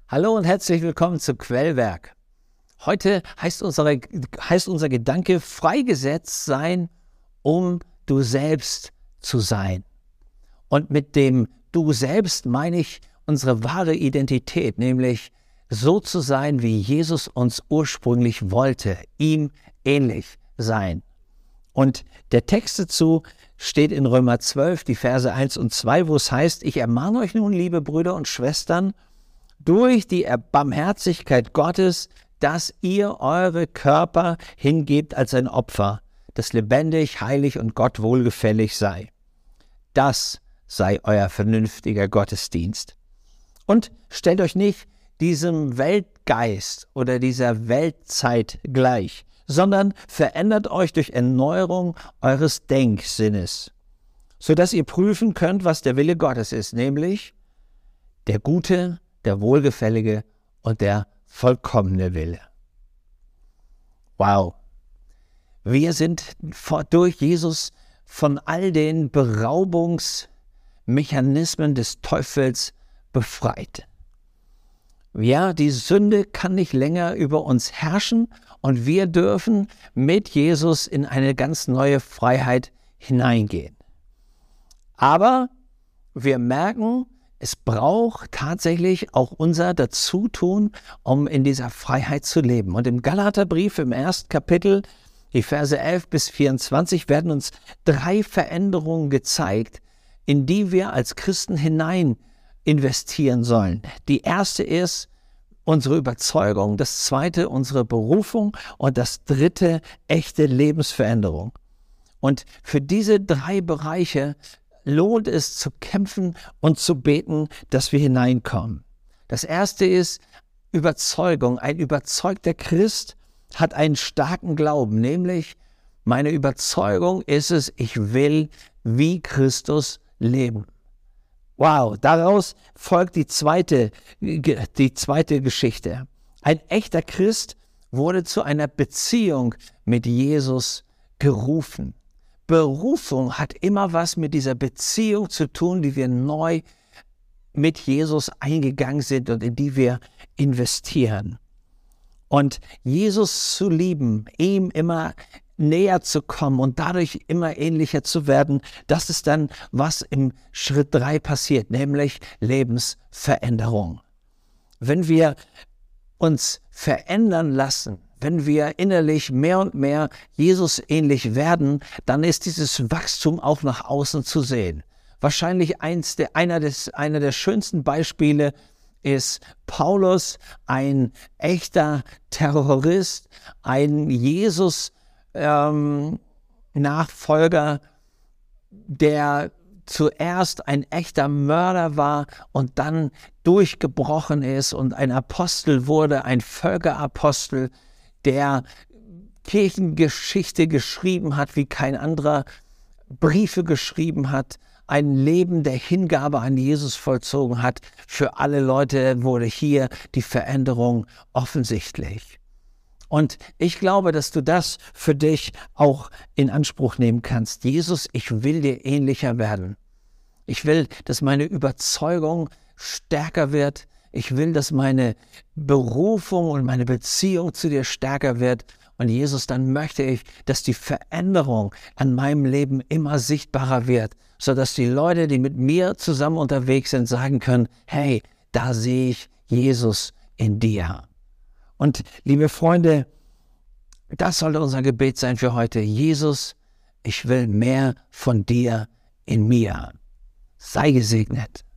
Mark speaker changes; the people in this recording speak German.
Speaker 1: Hallo und herzlich willkommen zu Quellwerk. Heute heißt unser Gedanke freigesetzt sein, um du selbst zu sein. Und mit dem du selbst meine ich unsere wahre Identität, nämlich so zu sein, wie Jesus uns ursprünglich wollte, ihm ähnlich sein. Und der Text dazu steht in Römer 12, die Verse 1 und 2, wo es heißt: Ich ermahne euch nun, liebe Brüder und Schwestern, durch die Barmherzigkeit Gottes, dass ihr eure Körper hingebt als ein Opfer, das lebendig, heilig und Gott wohlgefällig sei. Das sei euer vernünftiger Gottesdienst. Und stellt euch nicht diesem Weltgeist oder dieser Weltzeit gleich, sondern verändert euch durch Erneuerung eures Denksinnes, sodass ihr prüfen könnt, was der Wille Gottes ist, nämlich der gute, der wohlgefällige und der vollkommene Wille. Wow! Wir sind durch Jesus von all den Beraubungsmechanismen des Teufels befreit. Ja, die Sünde kann nicht länger über uns herrschen und wir dürfen mit Jesus in eine ganz neue Freiheit hineingehen. Aber wir merken, es braucht tatsächlich auch unser Dazutun, um in dieser Freiheit zu leben. Und im Galaterbrief im 1. Kapitel, die Verse 11 bis 24, werden uns 3 Veränderungen gezeigt, in die wir als Christen hinein investieren sollen. Die erste ist unsere Überzeugung, das zweite unsere Berufung und das dritte echte Lebensveränderung. Und für diese 3 Bereiche lohnt es zu kämpfen und zu beten, dass wir hineinkommen. Das erste ist Überzeugung. Ein überzeugter Christ hat einen starken Glauben, nämlich meine Überzeugung ist es, ich will wie Christus leben. Wow, daraus folgt die zweite Geschichte. Ein echter Christ wurde zu einer Beziehung mit Jesus gerufen. Berufung hat immer was mit dieser Beziehung zu tun, die wir neu mit Jesus eingegangen sind und in die wir investieren. Und Jesus zu lieben, ihm immer näher zu kommen und dadurch immer ähnlicher zu werden, das ist dann, was im Schritt 3 passiert, nämlich Lebensveränderung. Wenn wir uns verändern lassen, wenn wir innerlich mehr und mehr Jesus ähnlich werden, dann ist dieses Wachstum auch nach außen zu sehen. Wahrscheinlich einer der schönsten Beispiele ist Paulus, ein echter Terrorist, ein Jesus-Nachfolger, der zuerst ein echter Mörder war und dann durchgebrochen ist und ein Apostel wurde, ein Völkerapostel, der Kirchengeschichte geschrieben hat, wie kein anderer, Briefe geschrieben hat, ein Leben der Hingabe an Jesus vollzogen hat. Für alle Leute wurde hier die Veränderung offensichtlich. Und ich glaube, dass du das für dich auch in Anspruch nehmen kannst. Jesus, ich will dir ähnlicher werden. Ich will, dass meine Überzeugung stärker wird. Ich will, dass meine Berufung und meine Beziehung zu dir stärker wird. Und Jesus, dann möchte ich, dass die Veränderung an meinem Leben immer sichtbarer wird, sodass die Leute, die mit mir zusammen unterwegs sind, sagen können, hey, da sehe ich Jesus in dir. Und liebe Freunde, das sollte unser Gebet sein für heute. Jesus, ich will mehr von dir in mir. Sei gesegnet.